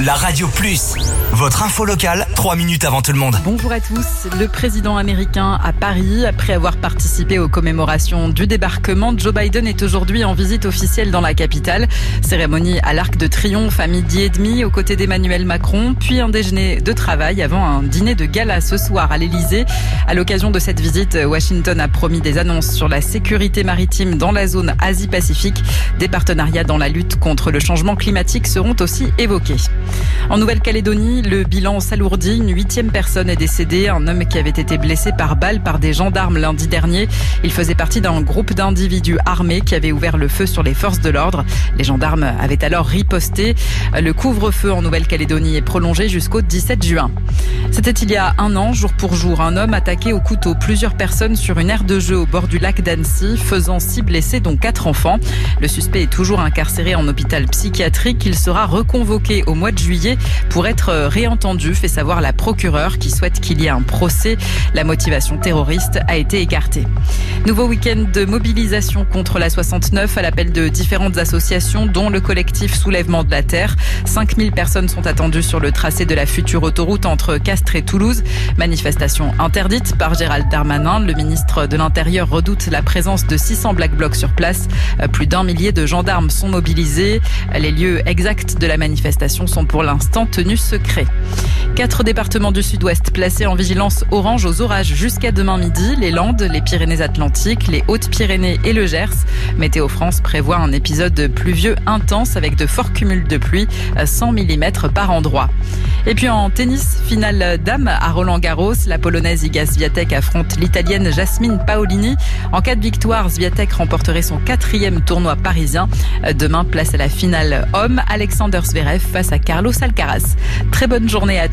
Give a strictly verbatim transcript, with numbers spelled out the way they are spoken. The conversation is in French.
la Radio Plus. Votre info locale, trois minutes avant tout le monde. Bonjour à tous. Le président américain à Paris, après avoir participé aux commémorations du débarquement, Joe Biden est aujourd'hui en visite officielle dans la capitale. Cérémonie à l'Arc de Triomphe à midi et demi aux côtés d'Emmanuel Macron, puis un déjeuner de travail avant un dîner de gala ce soir à l'Elysée. À l'occasion de cette visite, Washington a promis des annonces sur la sécurité maritime dans la zone Asie-Pacifique. Des partenariats dans la lutte contre le changement climatique seront aussi évoqués. En Nouvelle-Calédonie, le bilan s'alourdit. Une huitième personne est décédée. Un homme qui avait été blessé par balle par des gendarmes lundi dernier. Il faisait partie d'un groupe d'individus armés qui avaient ouvert le feu sur les forces de l'ordre. Les gendarmes avaient alors riposté. Le couvre-feu en Nouvelle-Calédonie est prolongé jusqu'au dix-sept juin. C'était il y a un an, jour pour jour, un homme attaqué au couteau plusieurs personnes sur une aire de jeu au bord du lac d'Annecy, faisant six blessés, dont quatre enfants. Le suspect est toujours incarcéré en hôpital psychiatrique. Il sera reconvoqué au mois de juillet pour être réentendu, fait savoir la procureure qui souhaite qu'il y ait un procès. La motivation terroriste a été écartée. Nouveau week-end de mobilisation contre la soixante-neuf à l'appel de différentes associations, dont le collectif Soulèvement de la Terre. cinq mille personnes sont attendues sur le tracé de la future autoroute entre Castres et Toulouse. Manifestation interdite par Gérald Darmanin. Le ministre de l'Intérieur redoute la présence de six cents Black Blocs sur place. Plus d'un millier de gendarmes sont mobilisés. Les lieux exacts de la manifestation sont pour l'instant tenus secrets. Quatre départements du sud-ouest placés en vigilance orange aux orages jusqu'à demain midi. Les Landes, les Pyrénées-Atlantiques, les Hautes-Pyrénées et le Gers. Météo France prévoit un épisode pluvieux intense avec de forts cumuls de pluie, cent millimètres par endroit. Et puis en tennis, finale dames à Roland-Garros. La Polonaise Iga Swiatek affronte l'Italienne Jasmine Paolini. En cas de victoire, Swiatek remporterait son quatrième tournoi parisien. Demain, place à la finale homme. Alexander Zverev face à Carlos Alcaraz. Très bonne journée à tous.